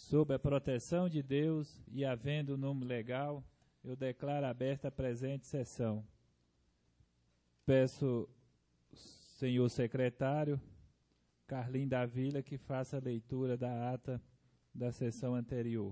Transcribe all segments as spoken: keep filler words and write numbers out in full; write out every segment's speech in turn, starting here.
Sob a proteção de Deus e havendo número legal, eu declaro aberta a presente sessão. Peço, senhor secretário, Carlinho da Vila, que faça a leitura da ata da sessão anterior.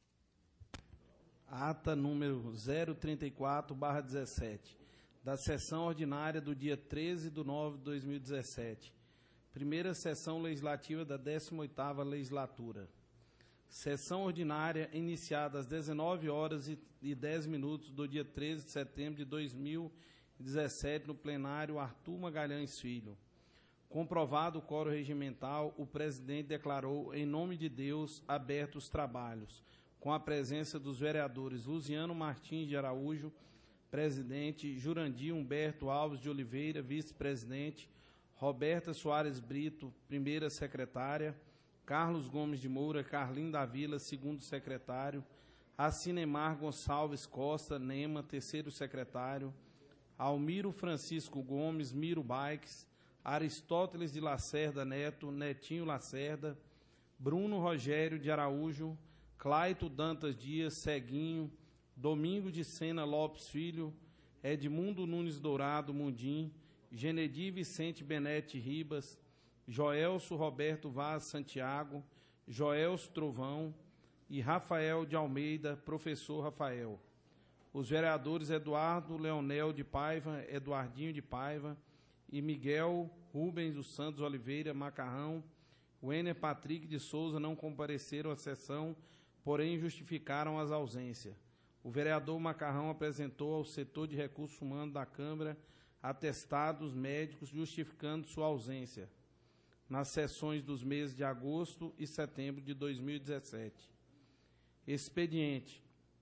Ata número zero trinta e quatro barra dezessete, da sessão ordinária do dia treze de nove de dois mil e dezessete. Primeira sessão legislativa da décima oitava legislatura. Sessão ordinária iniciada às dezenove horas e dez minutos do dia treze de setembro de dois mil e dezessete, no plenário Arthur Magalhães Filho. Comprovado o quórum regimental, o presidente declarou, em nome de Deus, abertos os trabalhos, com a presença dos vereadores Luziano Martins de Araújo, presidente, Jurandir Humberto Alves de Oliveira, vice-presidente, Roberta Soares Brito, primeira secretária, Carlos Gomes de Moura, Carlinho da Vila, segundo secretário, Acinemar Gonçalves Costa, Nema, terceiro secretário, Almiro Francisco Gomes, Miro Baix, Aristóteles de Lacerda Neto, Netinho Lacerda, Bruno Rogério de Araújo, Claito Dantas Dias, Ceguinho, Domingo de Sena Lopes Filho, Edmundo Nunes Dourado Mundim, Genedi Vicente Benete Ribas, Joelso Roberto Vaz Santiago, Joelso Trovão e Rafael de Almeida, professor Rafael. Os vereadores Eduardo Leonel de Paiva, Eduardinho de Paiva e Miguel Rubens dos Santos Oliveira Macarrão, Wenner Patrick de Souza não compareceram à sessão, porém justificaram as ausências. O vereador Macarrão apresentou ao setor de recursos humanos da Câmara atestados médicos justificando sua ausência nas sessões dos meses de agosto e setembro de dois mil e dezessete. Expediente.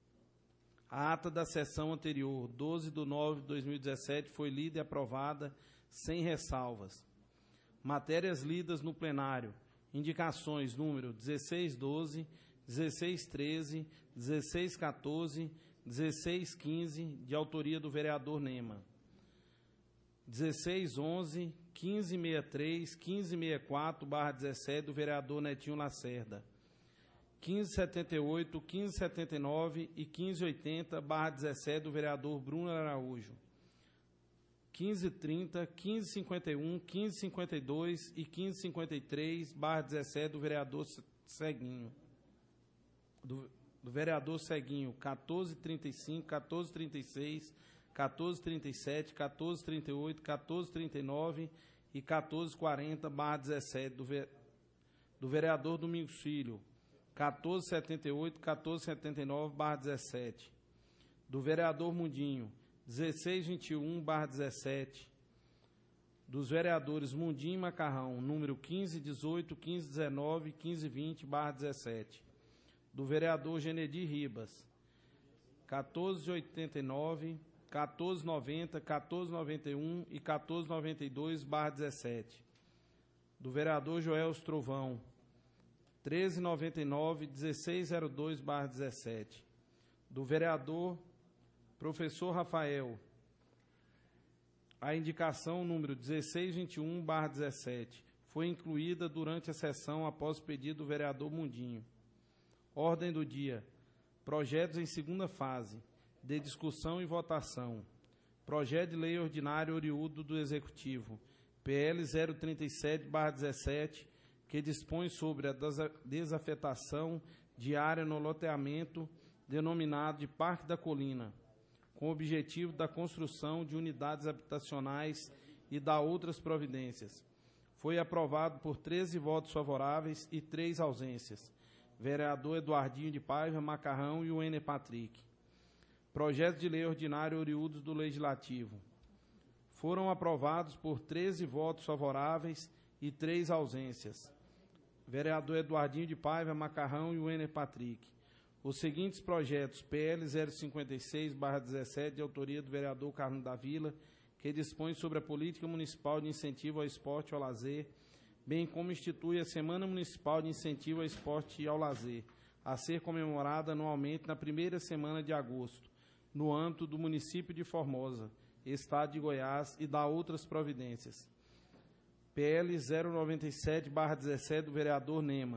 A ata da sessão anterior, doze de nove de dois mil e dezessete, foi lida e aprovada sem ressalvas. Matérias lidas no plenário. Indicações número dezesseis doze, dezesseis treze, dezesseis quatorze, dezesseis quinze, de autoria do vereador Nema. dezesseis onze, quinze sessenta e três, quinze sessenta e quatro barra dezessete, do vereador Netinho Lacerda. quinze setenta e oito, quinze setenta e nove e quinze oitenta barra dezessete, do vereador Bruno Araújo. quinze trinta, quinze cinquenta e um, quinze cinquenta e dois e quinze cinquenta e três barra dezessete, do vereador Ceguinho. Do, do vereador Ceguinho, quatorze trinta e cinco, quatorze trinta e seis, quatorze trinta e sete, quatorze trinta e oito, quatorze trinta e nove e quatorze quarenta barra dezessete, do, ve, do vereador Domingos Filho. quatorze setenta e oito, quatorze setenta e nove barra dezessete, do vereador Mundinho. dezesseis vinte e um barra dezessete, dos vereadores Mundim e Macarrão, número quinze dezoito, quinze dezenove, quinze vinte barra dezessete, do vereador Genedi Ribas, quatorze oitenta e nove, quatorze noventa, quatorze noventa e um e quatorze noventa e dois barra dezessete, do vereador Joel Trovão, treze noventa e nove, dezesseis zero dois barra dezessete, do vereador professor Rafael, a indicação número dezesseis vinte e um barra dezessete foi incluída durante a sessão após pedido do vereador Mundinho. Ordem do dia. Projetos em segunda fase, de discussão e votação. Projeto de lei ordinário oriundo do Executivo, P L zero trinta e sete barra dezessete, que dispõe sobre a desafetação de área no loteamento denominado de Parque da Colina, com o objetivo da construção de unidades habitacionais e da outras providências. Foi aprovado por treze votos favoráveis e três ausências. Vereador Eduardinho de Paiva, Macarrão e Wenner Patrick. Projetos de lei ordinário oriundos do Legislativo. Foram aprovados por treze votos favoráveis e três ausências. Vereador Eduardinho de Paiva, Macarrão e Wenner Patrick. Os seguintes projetos: P L zero cinquenta e seis barra dezessete, de autoria do vereador Carlos da Vila, que dispõe sobre a política municipal de incentivo ao esporte e ao lazer, bem como institui a Semana Municipal de Incentivo ao Esporte e ao Lazer, a ser comemorada anualmente na primeira semana de agosto, no âmbito do município de Formosa, Estado de Goiás, e da outras providências. P L zero noventa e sete barra dezessete, do vereador Nema,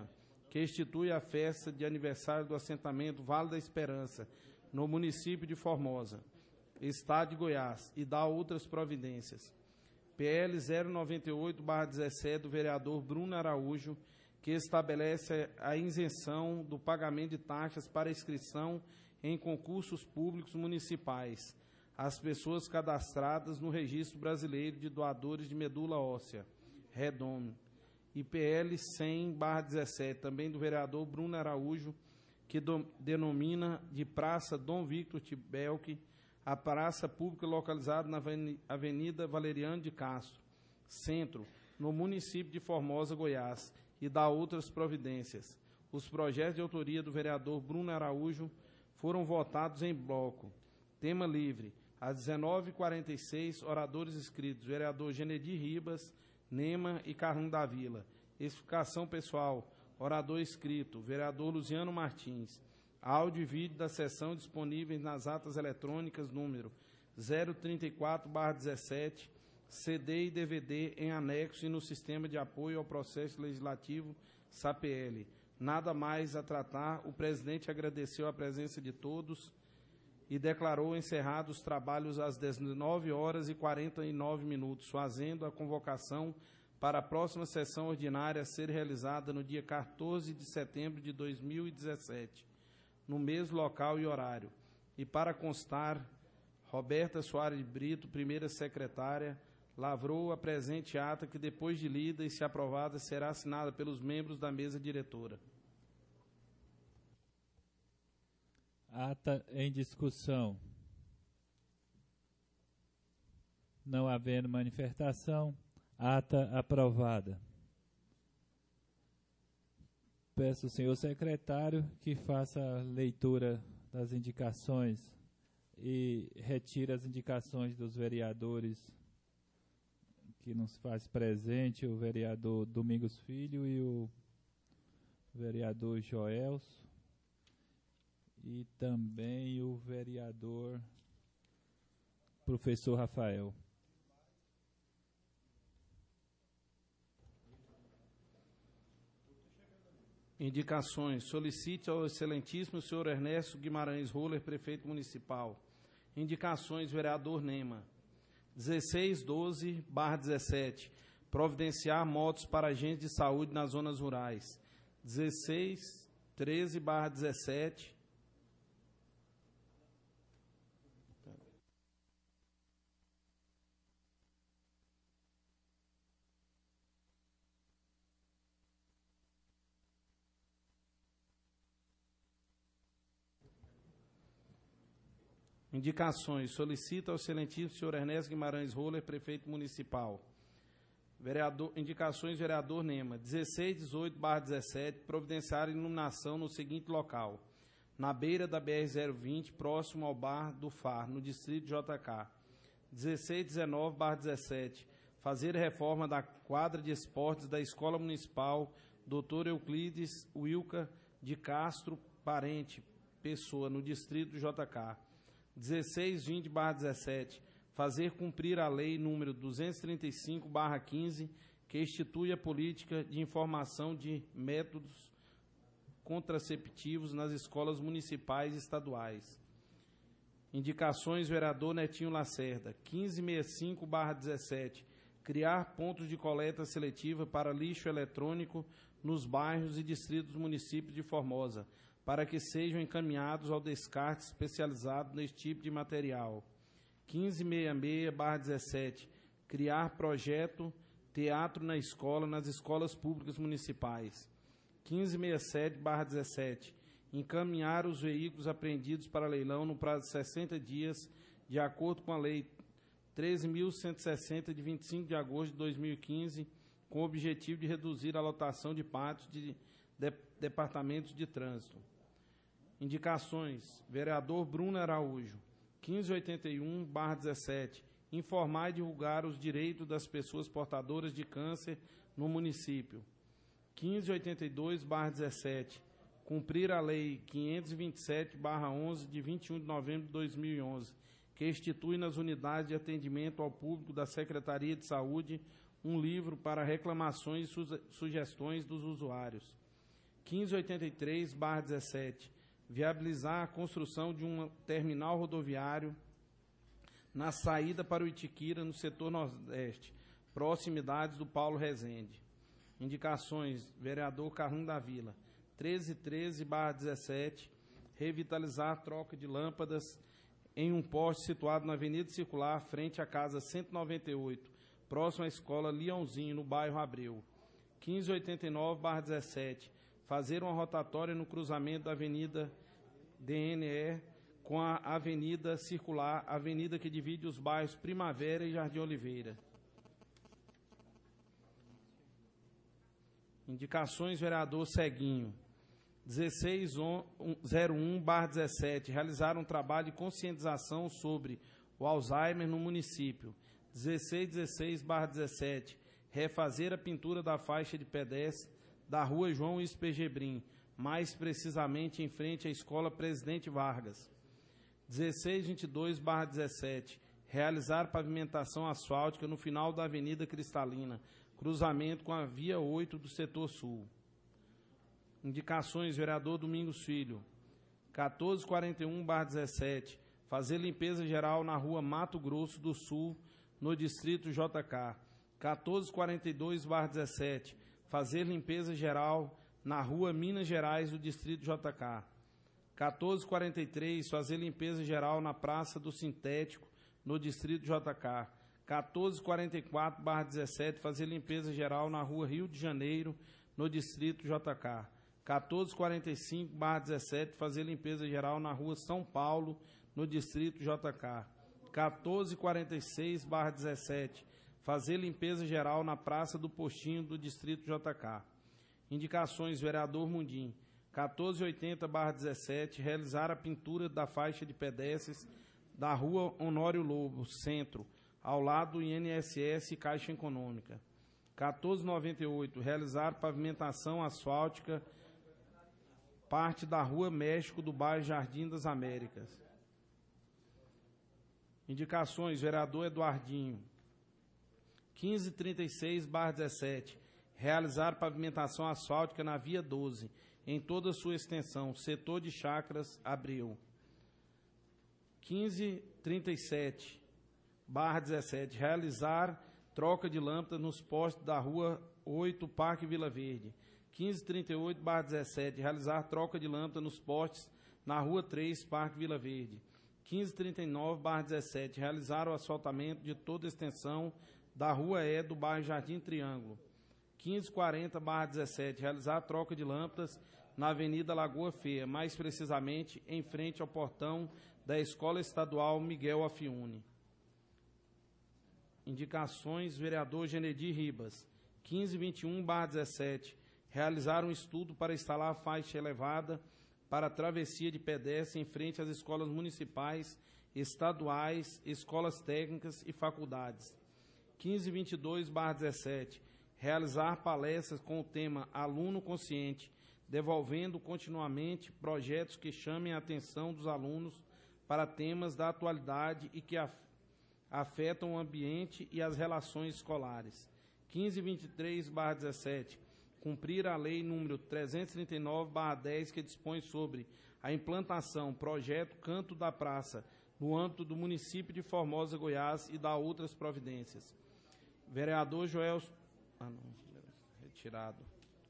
que institui a festa de aniversário do assentamento Vale da Esperança, no município de Formosa, Estado de Goiás, e dá outras providências. P L zero noventa e oito barra dezessete, do vereador Bruno Araújo, que estabelece a isenção do pagamento de taxas para inscrição em concursos públicos municipais às pessoas cadastradas no Registro Brasileiro de Doadores de Medula Óssea, REDOME, e P L cem barra dezessete, também do vereador Bruno Araújo, que do, denomina de Praça Dom Victor Tibelque a praça pública localizada na Avenida Valeriano de Castro, Centro, no município de Formosa, Goiás, e dá outras providências. Os projetos de autoria do vereador Bruno Araújo foram votados em bloco. Tema livre. Às dezenove e quarenta e seis, oradores inscritos, vereador Genedir Ribas, Nema e Carlinho da Vila. Explicação pessoal, orador inscrito, vereador Luciano Martins. Áudio e vídeo da sessão disponíveis nas atas eletrônicas número zero trinta e quatro barra dezessete, C D e D V D em anexo e no sistema de apoio ao processo legislativo S A P L. Nada mais a tratar, o presidente agradeceu a presença de todos e declarou encerrados os trabalhos às dezenove horas e quarenta e nove minutos, fazendo a convocação para a próxima sessão ordinária a ser realizada no dia quatorze de setembro de dois mil e dezessete, no mesmo local e horário. E para constar, Roberta Soares Brito, primeira secretária, lavrou a presente ata que, depois de lida e se aprovada, será assinada pelos membros da mesa diretora. Ata em discussão. Não havendo manifestação, ata aprovada. Peço ao senhor secretário que faça a leitura das indicações e retire as indicações dos vereadores que nos faz presente, o vereador Domingos Filho e o vereador Joelso, e também o vereador professor Rafael. Indicações. Solicite ao excelentíssimo senhor Ernesto Guimarães Roller, prefeito municipal. Indicações, vereador Nema. dezesseis doze barra dezessete, providenciar motos para agentes de saúde nas zonas rurais. dezesseis treze barra dezessete, indicações. Solicita ao excelentíssimo senhor Ernesto Guimarães Roller, prefeito municipal. Vereador, indicações, vereador Nema. dezesseis dezoito barra dezessete, providenciar iluminação no seguinte local: na beira da B R zero vinte, próximo ao bar do Far, no distrito de J K. dezesseis dezenove barra dezessete, fazer reforma da quadra de esportes da Escola Municipal doutor Euclides Wilca de Castro Parente, Pessoa, no distrito de J K. dezesseis vinte barra dezessete, fazer cumprir a lei número duzentos e trinta e cinco barra quinze, que institui a política de informação de métodos contraceptivos nas escolas municipais e estaduais. Indicações, vereador Netinho Lacerda. quinze sessenta e cinco barra dezessete, criar pontos de coleta seletiva para lixo eletrônico nos bairros e distritos do município de Formosa, para que sejam encaminhados ao descarte especializado neste tipo de material. quinze sessenta e seis barra dezessete, criar projeto Teatro na Escola nas escolas públicas municipais. quinze sessenta e sete barra dezessete, encaminhar os veículos apreendidos para leilão no prazo de sessenta dias, de acordo com a Lei treze mil cento e sessenta, de vinte e cinco de agosto de dois mil e quinze, com o objetivo de reduzir a lotação de pátios de, de departamentos de trânsito. Indicações. Vereador Bruno Araújo. quinze oitenta e um barra dezessete, informar e divulgar os direitos das pessoas portadoras de câncer no município. quinze oitenta e dois barra dezessete, cumprir a Lei quinhentos e vinte e sete barra onze, de vinte e um de novembro de dois mil e onze, que institui nas unidades de atendimento ao público da Secretaria de Saúde um livro para reclamações e sugestões dos usuários. quinze oitenta e três barra dezessete, viabilizar a construção de um terminal rodoviário na saída para o Itiquira, no setor nordeste, proximidades do Paulo Rezende. Indicações, vereador Carlinho da Vila. treze treze barra dezessete, revitalizar a troca de lâmpadas em um poste situado na Avenida Circular, frente à casa cento e noventa e oito, próximo à escola Leãozinho, no bairro Abreu. quinze oitenta e nove barra dezessete, fazer uma rotatória no cruzamento da Avenida D N E com a Avenida Circular, avenida que divide os bairros Primavera e Jardim Oliveira. Indicações, vereador Ceguinho. dezesseis zero um barra dezessete, realizar um trabalho de conscientização sobre o Alzheimer no município. dezesseis dezesseis barra dezessete, refazer a pintura da faixa de pedestre da rua João Espegebrim, mais precisamente em frente à Escola Presidente Vargas. dezesseis vinte e dois barra dezessete, realizar pavimentação asfáltica no final da Avenida Cristalina, cruzamento com a Via oito do setor sul. Indicações, vereador Domingos Filho. quatorze quarenta e um barra dezessete, fazer limpeza geral na rua Mato Grosso do Sul, no distrito J K. quatorze quarenta e dois barra dezessete, fazer limpeza geral na rua Minas Gerais do distrito J K. quatorze quarenta e três, fazer limpeza geral na Praça do Sintético, no distrito J K. quatorze quarenta e quatro barra dezessete, fazer limpeza geral na rua Rio de Janeiro, no distrito J K. quatorze quarenta e cinco barra dezessete, fazer limpeza geral na rua São Paulo, no distrito J K. quatorze quarenta e seis barra dezessete, fazer limpeza geral na Praça do Postinho, do distrito J K. Indicações, vereador Mundim. quatorze oitenta barra dezessete, realizar a pintura da faixa de pedestres da rua Honório Lobo, centro, ao lado do I N S S e Caixa Econômica. quatorze noventa e oito, realizar pavimentação asfáltica parte da Rua México do bairro Jardim das Américas. Indicações, vereador Eduardinho. quinze trinta e seis barra dezessete, realizar pavimentação asfáltica na Via doze, em toda a sua extensão, setor de Chácaras, Abreu. quinze trinta e sete barra dezessete, realizar troca de lâmpadas nos postes da Rua oito, Parque Vila Verde. quinze trinta e oito barra dezessete, realizar troca de lâmpada nos postes na Rua três, Parque Vila Verde. quinze trinta e nove barra dezessete, realizar o asfaltamento de toda a extensão da Rua E do bairro Jardim Triângulo. quinze quarenta barra dezessete, realizar a troca de lâmpadas na Avenida Lagoa Feia, mais precisamente em frente ao portão da Escola Estadual Miguel Afiune. Indicações, vereador Genedir Ribas. quinze vinte e um barra dezessete, realizar um estudo para instalar faixa elevada para a travessia de pedestre em frente às escolas municipais, estaduais, escolas técnicas e faculdades. quinze vinte e dois barra dezessete, realizar palestras com o tema Aluno Consciente, devolvendo continuamente projetos que chamem a atenção dos alunos para temas da atualidade e que afetam o ambiente e as relações escolares. quinze vinte e três barra dezessete, cumprir a lei número trezentos e trinta e nove barra dez, que dispõe sobre a implantação, projeto Canto da Praça, no âmbito do município de Formosa, Goiás, e da outras providências. Vereador Joel... Ah, não, retirado.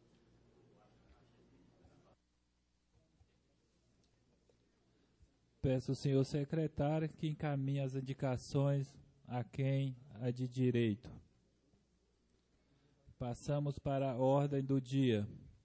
Peço ao senhor secretário que encaminhe as indicações a quem é de direito. Passamos para a ordem do dia.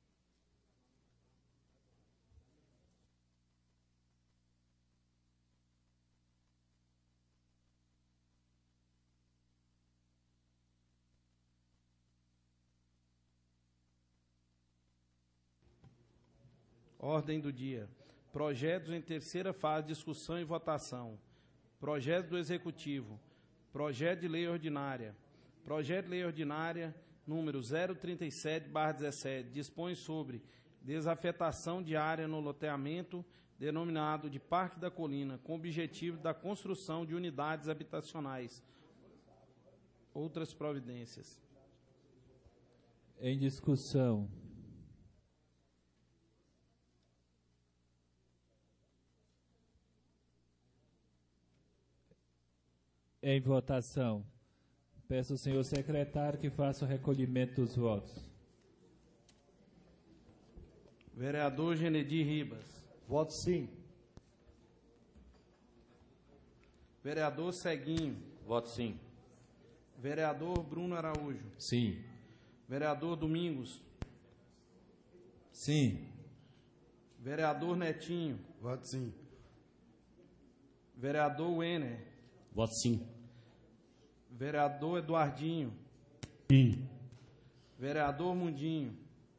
Ordem do dia. Projetos em terceira fase, discussão e votação. Projeto do Executivo. Projeto de Lei Ordinária. Projeto de Lei Ordinária número zero trinta e sete barra dezessete, dispõe sobre desafetação de área no loteamento denominado de Parque da Colina, com o objetivo da construção de unidades habitacionais. Outras providências. Em discussão. Em votação. Peço ao senhor secretário que faça o recolhimento dos votos. Vereador Genedi Ribas. Voto sim. Vereador Ceguinho. Voto sim. Vereador Bruno Araújo. Sim. Vereador Domingos. Sim. Vereador Netinho. Voto sim. Vereador Wenner. Voto sim. Vereador Eduardinho. Sim. Vereador Mundinho.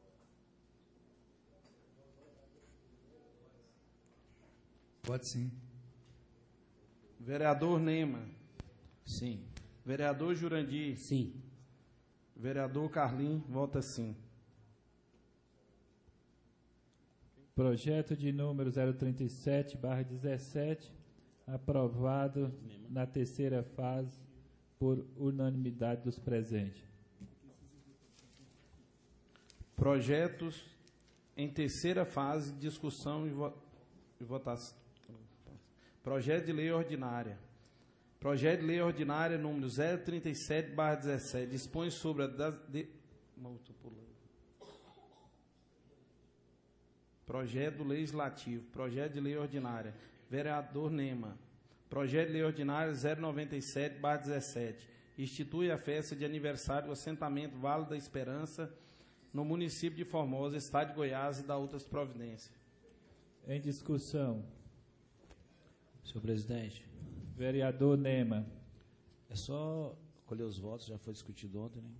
Voto sim. Vereador Nema. Sim. Vereador Jurandir. Sim. Vereador Carlim, vota sim. Projeto de número zero trinta e sete barra dezessete, aprovado na terceira fase por unanimidade dos presentes. Projetos em terceira fase, discussão e, vo e votação. Projeto de lei ordinária. Projeto de lei ordinária número zero trinta e sete barra dezessete dispõe sobre a das, de, Projeto legislativo. Projeto de lei ordinária. Vereador Nema. Projeto de lei ordinária zero noventa e sete barra dezessete institui a festa de aniversário do assentamento Vale da Esperança no município de Formosa, estado de Goiás, e dá outras providências. Em discussão. Senhor presidente, Vereador Nema. é só colher os votos, já foi discutido ontem, né?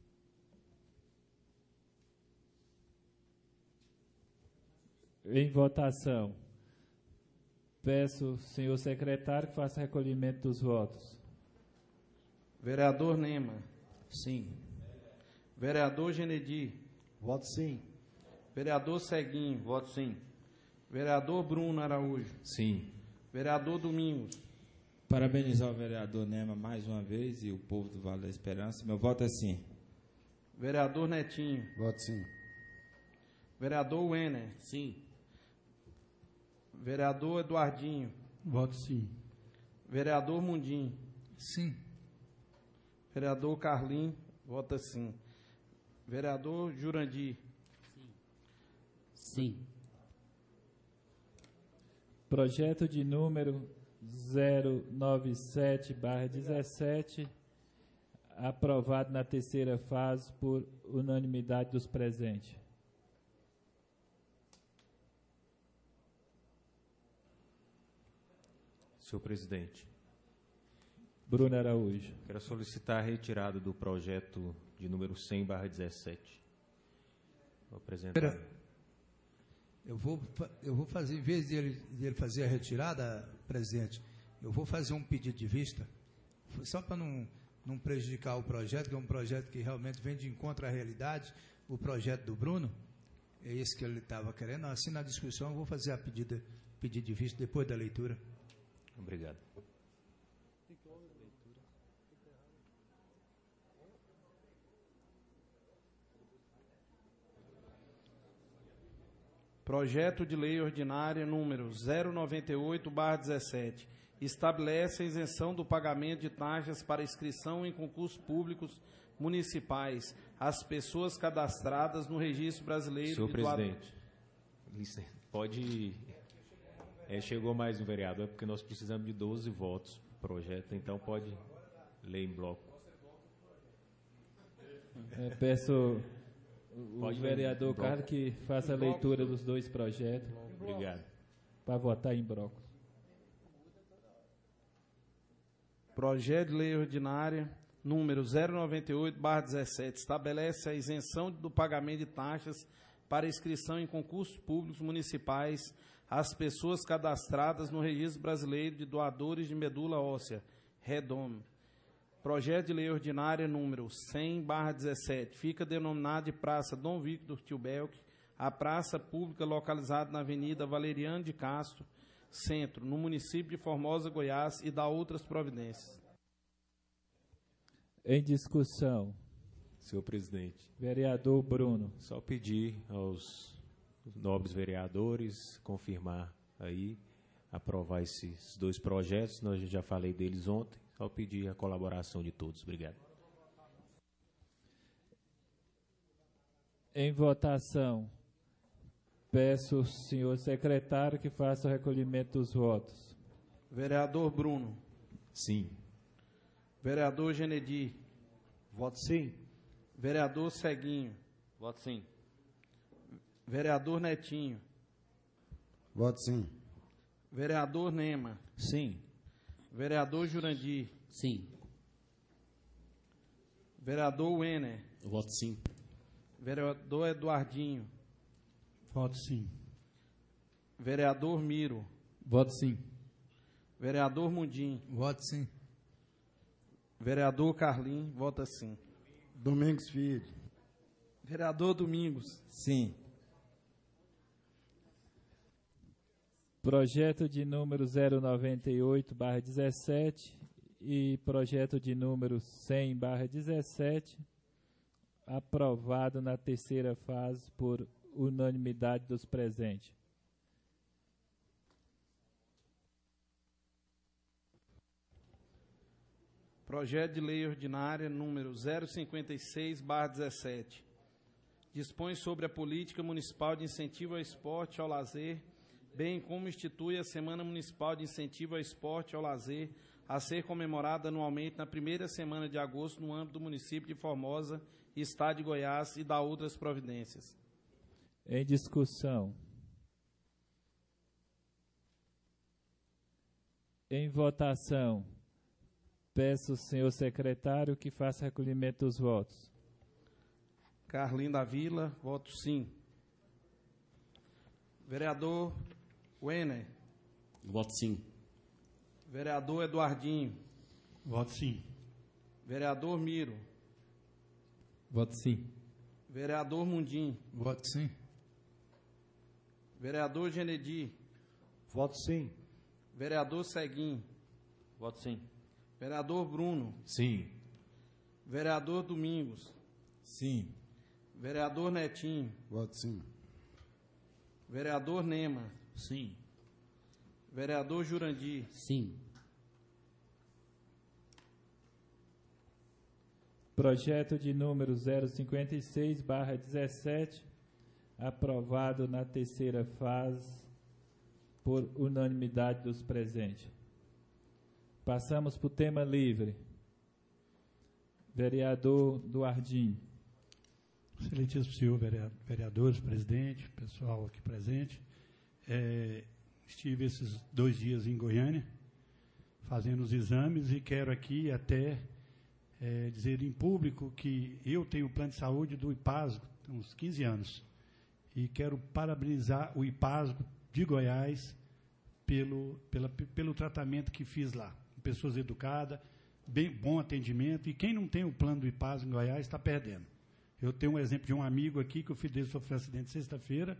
Em votação. Peço, senhor secretário, que faça recolhimento dos votos. Vereador Nema. Sim. Vereador Genedi. Voto sim. Vereador Ceguinho. Voto sim. Vereador Bruno Araújo. Sim. Vereador Domingos. Parabenizar o vereador Nema mais uma vez e o povo do Vale da Esperança. Meu voto é sim. Vereador Netinho. Voto sim. Vereador Wenner. Sim. Vereador Eduardinho. Voto sim. Vereador Mundinho. Sim. Vereador Carlim, vota sim. Vereador Jurandir. Sim. Projeto de número zero noventa e sete barra dezessete, aprovado na terceira fase por unanimidade dos presentes. Senhor presidente, Bruno Araújo. quero solicitar a retirada do projeto de número cem barra dezessete. Vou apresentar. Pera, Eu vou, fa- eu vou fazer, em vez dele, dele fazer a retirada, presidente, eu vou fazer um pedido de vista, só para não, não prejudicar o projeto, que é um projeto que realmente vem de encontro à realidade, o projeto do Bruno, é esse que ele estava querendo. Assim, na discussão, eu vou fazer a pedida, pedido de vista depois da leitura. Obrigado. Projeto de lei ordinária número zero noventa e oito barra dezessete estabelece a isenção do pagamento de taxas para inscrição em concursos públicos municipais às pessoas cadastradas no Registro Brasileiro Senhor de doadores. presidente, licença, pode... É, chegou mais um vereador, é porque nós precisamos de doze votos para o projeto, então pode ler em bloco. É, peço o Pode vereador ler em bloco. Carlos que faça a leitura dos dois projetos Obrigado. para votar em bloco. Projeto de lei ordinária número zero noventa e oito barra dezessete estabelece a isenção do pagamento de taxas para inscrição em concursos públicos municipais às pessoas cadastradas no Registro Brasileiro de Doadores de Medula Óssea, REDOM. Projeto de lei ordinária número cem barra dezessete fica denominado de Praça Dom Victor Tilbelk, a praça pública localizada na Avenida Valeriano de Castro, Centro, no município de Formosa, Goiás, e dá outras providências. Em discussão. Senhor presidente, Vereador Bruno. só pedir aos nobres vereadores confirmar aí, aprovar esses dois projetos, nós já falei deles ontem, Só pedir a colaboração de todos. Obrigado. Em votação, peço ao senhor secretário que faça o recolhimento dos votos. Vereador Bruno. Sim. Vereador Genedi. Voto sim. Vereador Ceguinho. Voto sim. Vereador Netinho. Voto sim. Vereador Nema. Sim. Vereador Jurandir. Sim. Vereador Wenner. Voto sim. Vereador Eduardinho. Voto sim. Vereador Miro. Voto sim. Vereador Mundim. Voto sim. Vereador Carlim. Vota sim. Domingos Filho. Vereador Domingos. Sim. Projeto de número zero noventa e oito barra dezessete e projeto de número cem barra dezessete, aprovado na terceira fase por unanimidade dos presentes. Projeto de Lei Ordinária número zero cinquenta e seis barra dezessete. Dispõe sobre a política municipal de incentivo ao esporte e ao lazer, bem como institui a Semana Municipal de Incentivo ao Esporte e ao Lazer, a ser comemorada anualmente na primeira semana de agosto no âmbito do município de Formosa, Estado de Goiás, e da outras providências. Em discussão. Em votação, peço ao senhor secretário que faça recolhimento dos votos. Carlinho da Vila, voto sim. Vereador Wenner. Voto sim. Vereador Eduardinho. Voto sim. Vereador Miro. Voto sim. Vereador Mundim. Voto sim. Vereador Genedi. Voto sim. Vereador Ceguinho. Voto sim. Vereador Bruno. Sim. Vereador Domingos. Sim. Vereador Netinho. Voto sim. Vereador Nema. Sim. Vereador Jurandir. Sim. Projeto de número zero cinquenta e seis barra dezessete, aprovado na terceira fase por unanimidade dos presentes. Passamos para o tema livre. Vereador Duardinho. Excelentíssimo senhor vereadores, presidente, pessoal aqui presente, é, estive esses dois dias em Goiânia, fazendo os exames, e quero aqui até é, dizer em público que eu tenho o plano de saúde do IPASGO há uns quinze anos, e quero parabenizar o IPASGO de Goiás pelo, pela, pelo tratamento que fiz lá. Pessoas educadas, bem, bom atendimento, e quem não tem o plano do IPASGO em Goiás está perdendo. Eu tenho um exemplo de um amigo aqui que o filho dele sofreu um acidente sexta-feira,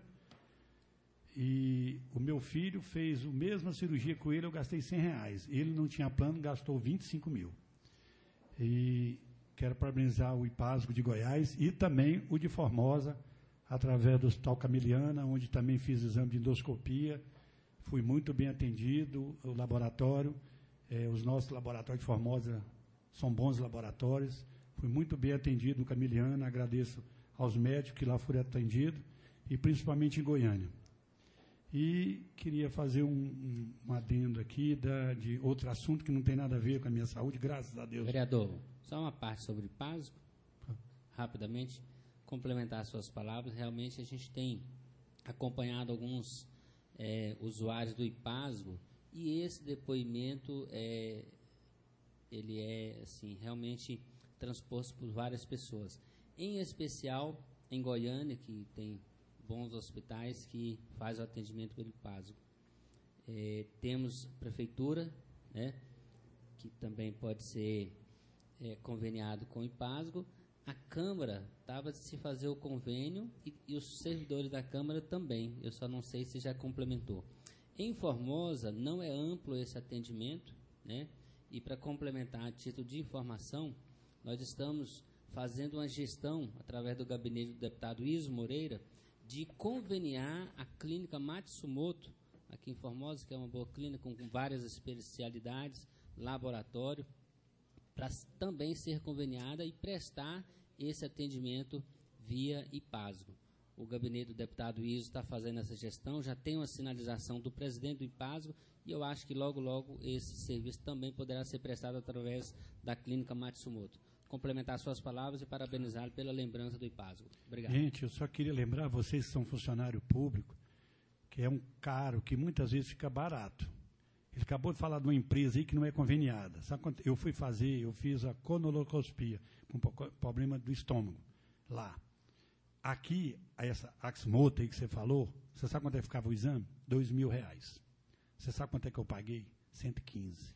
e o meu filho fez a mesma cirurgia com ele, eu gastei cem reais. Ele não tinha plano, gastou vinte e cinco mil. E quero parabenizar o IPASGO de Goiás e também o de Formosa, através do Hospital Camiliana, onde também fiz exame de endoscopia. Fui muito bem atendido, o laboratório, eh, os nossos laboratórios de Formosa são bons laboratórios. Fui muito bem atendido no Camiliana, agradeço aos médicos que lá foram atendidos, e principalmente em Goiânia. E queria fazer um, um, um adendo aqui da, de outro assunto que não tem nada a ver com a minha saúde, graças a Deus. Vereador, só uma parte sobre o IPASGO, rapidamente, complementar as suas palavras. Realmente a gente tem acompanhado alguns é, usuários do IPASGO, e esse depoimento é, ele é assim, realmente transposto por várias pessoas, em especial em Goiânia, que tem bons hospitais que faz o atendimento pelo IPASGO. É, temos prefeitura, né, que também pode ser é, conveniado com o IPASGO. A Câmara estava de se fazer o convênio, e, e os servidores da Câmara também, eu só não sei se já complementou. Em Formosa não é amplo esse atendimento, né, e para complementar a título de informação, nós estamos fazendo uma gestão, através do gabinete do deputado Iso Moreira, de conveniar a clínica Matsumoto, aqui em Formosa, que é uma boa clínica com, com várias especialidades, laboratório, para também ser conveniada e prestar esse atendimento via IPASGO. O gabinete do deputado Iso está fazendo essa gestão, já tem uma sinalização do presidente do IPASGO e eu acho que logo, logo esse serviço também poderá ser prestado através da Clínica Matsumoto. Complementar suas palavras e parabenizá-lo pela lembrança do IPASGO. Obrigado. Gente, eu só queria lembrar vocês que são funcionário público, que é um caro que muitas vezes fica barato. Ele acabou de falar de uma empresa aí que não é conveniada. Sabe quanto? Eu fui fazer, eu fiz a conolocoscopia, com problema do estômago, lá. Aqui, essa Axmoto aí que você falou, você sabe quanto é que ficava o exame? Dois mil reais. Você sabe quanto é que eu paguei? cento e quinze.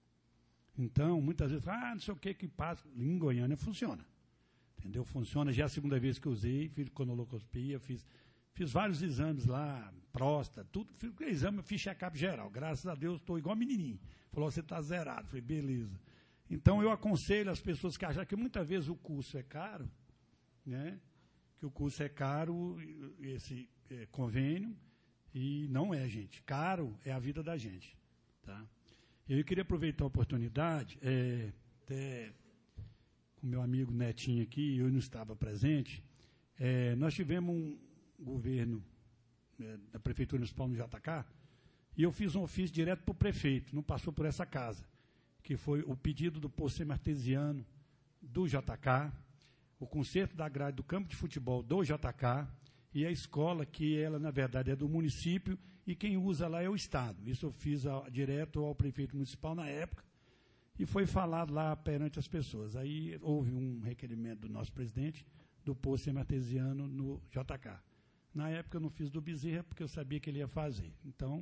Então, muitas vezes, ah, não sei o que que passa. Em Goiânia funciona. Entendeu? Funciona. Já é a segunda vez que eu usei, fiz conolocoscopia, fiz, fiz vários exames lá, próstata, tudo. Fiz exame, fiz check-up geral. Graças a Deus, estou igual menininho. Falou, você está zerado. Falei, beleza. Então, eu aconselho as pessoas que acham que muitas vezes o curso é caro, né? Que o curso é caro, esse é, convênio, e não é, gente. Caro é a vida da gente. Tá? Eu queria aproveitar a oportunidade, é, até com meu amigo Netinho aqui, eu não estava presente, é, nós tivemos um governo é, da Prefeitura Municipal no J K, e eu fiz um ofício direto para o prefeito, não passou por essa casa, que foi o pedido do poço artesiano do J K, o conserto da grade do campo de futebol do J K e a escola, que ela, na verdade, é do município e quem usa lá é o Estado. Isso eu fiz a, direto ao prefeito municipal na época e foi falado lá perante as pessoas. Aí houve um requerimento do nosso presidente do poço artesiano no J K. Na época eu não fiz do Bezerra porque eu sabia que ele ia fazer. Então,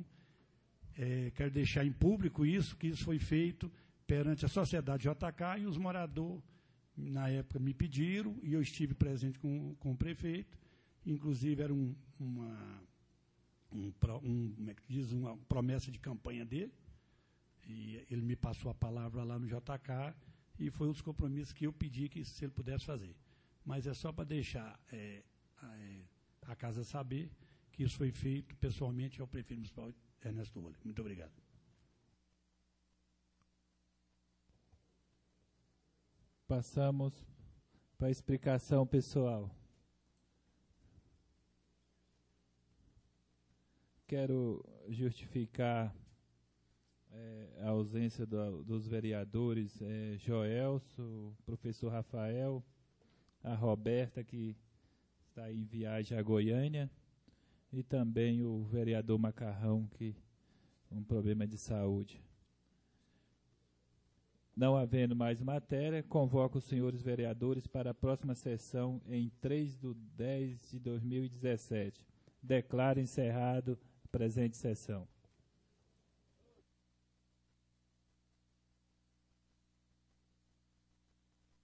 é, quero deixar em público isso, que isso foi feito perante a sociedade J K e os moradores, na época, me pediram, e eu estive presente com, com o prefeito, inclusive era um, uma, um, um, como é que diz, uma promessa de campanha dele, e ele me passou a palavra lá no J K, e foi um dos compromissos que eu pedi que se ele pudesse fazer. Mas é só para deixar é, a, é, a casa saber que isso foi feito pessoalmente ao prefeito municipal Ernesto Rolle. Muito obrigado. Passamos para a explicação pessoal. Quero justificar é, a ausência do, dos vereadores é, Joelso, o professor Rafael, a Roberta, que está em viagem a Goiânia, e também o vereador Macarrão, que um problema de saúde. Não havendo mais matéria, convoco os senhores vereadores para a próxima sessão em três de dez de dois mil e dezessete. Declaro encerrado a presente sessão.